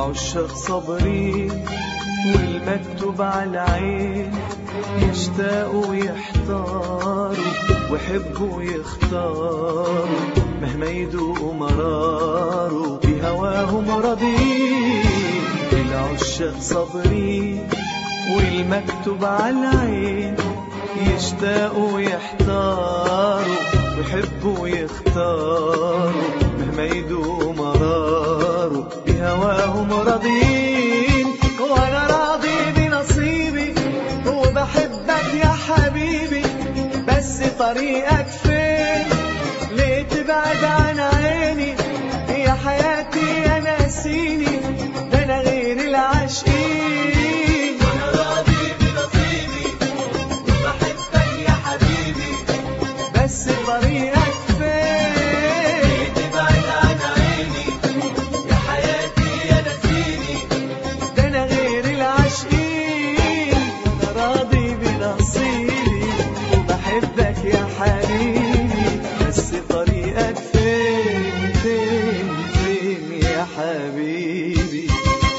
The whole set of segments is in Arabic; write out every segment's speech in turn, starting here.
العشاق صابرين والمكتوب على العين، يشتاقوا ويحتاروا ويحبوا ويختاروا، مهما يدوقوا مراروا بهواهم راضين. العشاق صابرين والمكتوب على العين، يشتاقوا ويحتاروا ويحبوا ويختاروا، مهما يدوقوا مراروا بهواهم راضين. وانا راضي بنصيبي وبحبك يا حبيبي، بس طريقك فين؟ ليه تبعد عن عيني يا حياتي يا ناسيني؟ ده انا غير العاشقين. وانا راضي بنصيبي وبحبك يا حبيبي، بس طريقك فين؟ تبعد عن عيني يا حياتي يا نسيني؟ ده انا غير العاشقين. وانا راضي بنصيبي وبحبك يا حبيبي، بس طريقك فين فين فين يا حبيبي؟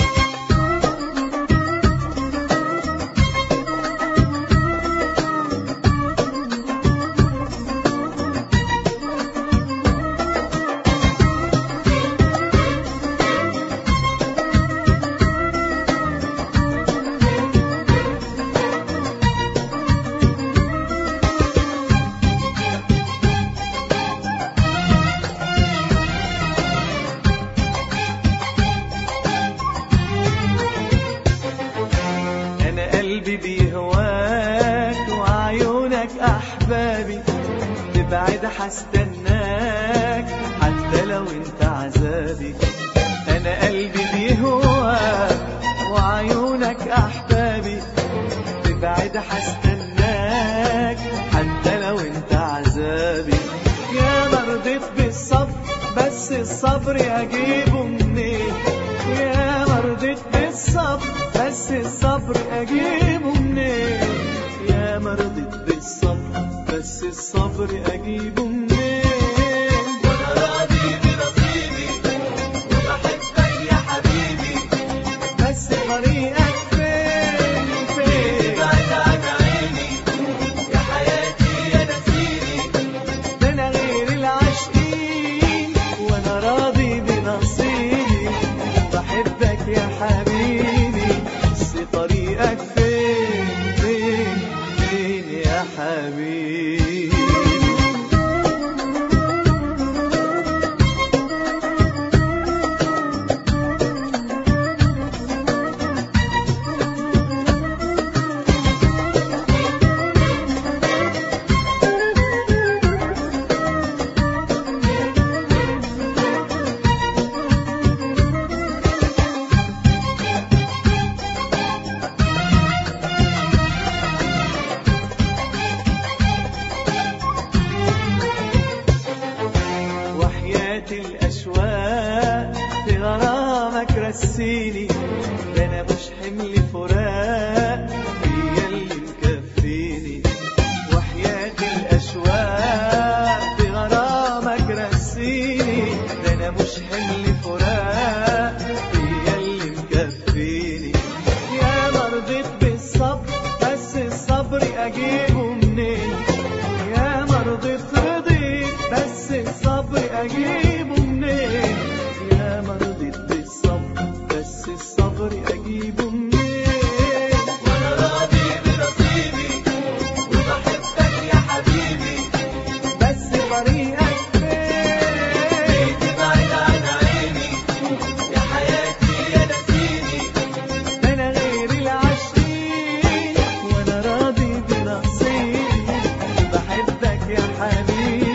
قلبي بيهواك وعيونك أحبابي، تبعد حستناك حتى لو انت عذابي. أنا قلبي بيهواك وعيونك أحبابي، تبعد حستناك حتى لو انت عذابي. يا ما رضيت بالصبر بس الصبر أجيبه منين؟ يا ما رضيت بالصبر بس الصبر أجيبه منين؟ يا ما رضيت بالصبر بس الصبر أجيبه منين؟ وانا راضي بنصيبي وبحبك يا حبيبي، بس طريقك فين فين؟ تبعد عن عيني يا حياتي يا نسيني؟ ده أنا غير العاشقين. وأنا راضي بنصيبي وبحبك يا حبيبي، بس طريقك فين فين فين يا حبيبي؟ الأشواق في غرامك رسيني، ده أنا مش حمل فراق هي اللي مكفيني. وحياة الأشواق في غرامك رسيني، ده أنا مش حمل فراق هي اللي مكفيني. يا ما رضيت بالصبر بس الصبر أجيبه منين؟ يا ما رضيت بس الصبر أجيبه منين؟ يا ما رضيت بالصبر بس الصبر أجيبه منين؟ وانا راضي بنصيبي وبحبك يا حبيبي، بس طريقك فين؟ تبعد عن عيني يا حياتي يا نسيني؟ ده أنا غير العاشقين. وأنا راضي بنصيبي وبحبك يا حبيبي،